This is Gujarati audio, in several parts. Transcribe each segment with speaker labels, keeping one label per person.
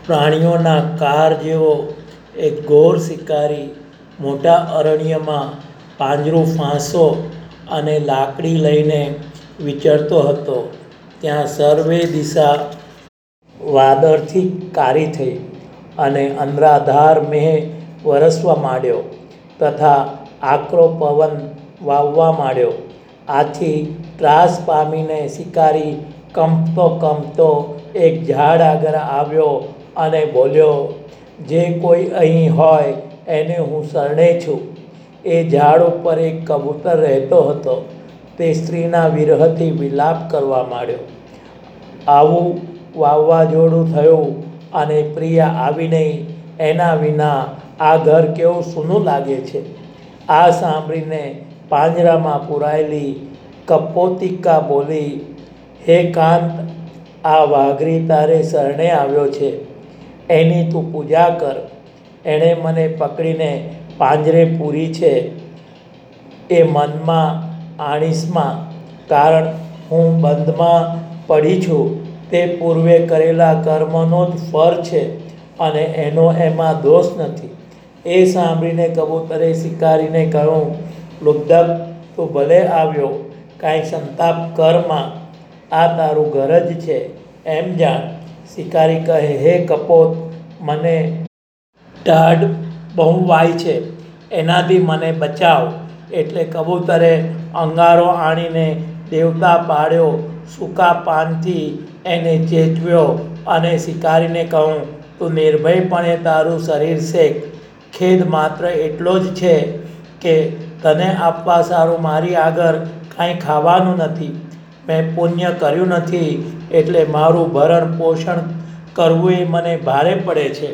Speaker 1: પ્રાણીઓના કાર જેવો એક ઘોર શિકારી મોટા અરણ્યમાં પાંજરું ફાંસો અને લાકડી લઈને વિચરતો હતો. ત્યાં સર્વે દિશા વાદળથી કારી થઈ અને અંધાધાર મેઘ વરસવા માંડ્યો તથા આકરો પવન વાવવા માંડ્યો. આથી ત્રાસ પામીને શિકારી કંપતો કંપતો એક ઝાડ આગળ આવ્યો અને બોલ્યો, "જે કોઈ અહીં હોય એને હું શરણે છું." એ ઝાડ ઉપર એક કબૂતર રહેતો હતો. તે સ્ત્રીના વિરહથી વિલાપ કરવા માંડ્યો. આવું વાવાઝોડું થયું અને પ્રિયા આવી નહીં. એના વિના આ ઘર કેવું સૂનું લાગે છે. આ સાંભળીને પાંજરામાં પૂરાયેલી કપોતિકા બોલી, "હે કાંત, આ વાઘરી તારે શરણે આવ્યો છે. એની તું પૂજા કર. એણે મને પકડીને પાંજરે પૂરી છે એ મનમાં આણીશમાં, કારણ હું બંધમાં પડી છું તે પૂર્વે કરેલા કર્મનો જ ફળ છે અને એનો એમાં દોષ નથી." એ સાંભળીને કબૂતરે શિકારીને કહ્યું, "લુબ્ધક, તું ભલે આવ્યો. કાંઈ સંતાપ કરમાં. આ તારું ઘર જ છે એમ જાણ." શિકારી કહે, "હે કપોત, મને ટાઢ બહુ વાય છે. એનાથી મને બચાવ." એટલે કબૂતરે અંગારો આણીને દેવતા પાડ્યો. સૂકા પાનથી એને ચેતવ્યો અને શિકારીને કહ્યું, "તું નિર્ભયપણે તારું શરીર શેક. ખેદ માત્ર એટલો જ છે કે તને આપવા સારું મારી આગળ કાંઈ ખાવાનું નથી. મેં પુણ્ય કર્યું નથી એટલે મારું ભરણ પોષણ કરવું એ મને ભારે પડે છે.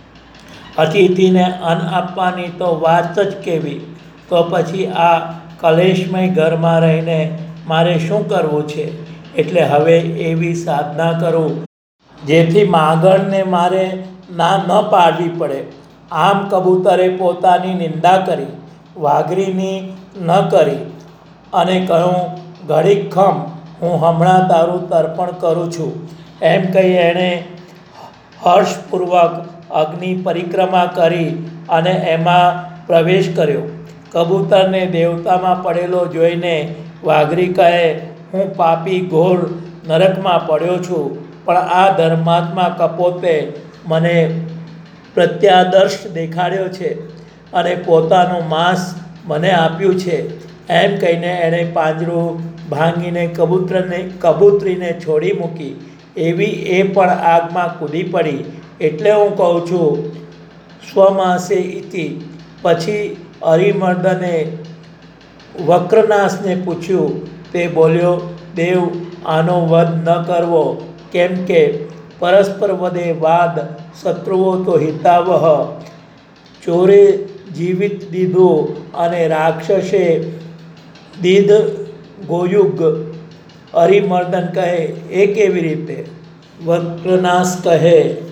Speaker 1: અતિથિને અન્ન આપવાની તો વાત જ કેવી. તો પછી આ કલેશમય ઘરમાં રહીને મારે શું કરવું છે? એટલે હવે એવી સાધના કરું જેથી માગણને મારે ના ન પાડવી પડે." આમ કબૂતરે પોતાની નિંદા કરી, વાઘરીની ન કરી અને કહ્યું, "ઘડીક ખમ, હું હમણાં તારું તર્પણ કરું છું." એમ કહી એણે હર્ષપૂર્વક અગ્નિ પરિક્રમા કરી અને એમાં પ્રવેશ કર્યો. કબૂતરને દેવતામાં પડેલો જોઈને વાઘરી કહે, "હું પાપી ઘોર નરકમાં પડ્યો છું, પણ આ ધર્માત્મા કપોતે મને પ્રત્યાદર્શ દેખાડ્યો છે અને પોતાનું માંસ મને આપ્યું છે." એમ કહીને એણે પાંજરું ભાંગીને કબૂતરીને છોડી મૂકી. એવી એ પણ આગમાં કૂદી પડી. એટલે હું કહું છું, સ્વમાસે ઇતિ. પછી અરિમર્દને વક્રનાશને પૂછ્યું. તે બોલ્યો, "દેવ, આનો વધ ન કરવો. કેમ કે પરસ્પર વદે વાદ શત્રુઓ તો હિતાવહ. ચોરે જીવિત દીધું અને રાક્ષસે દીધ ગોયુગ." અરિમર્દન કહે, "એ કેવી રીતે?" વક્રનાશ કહે,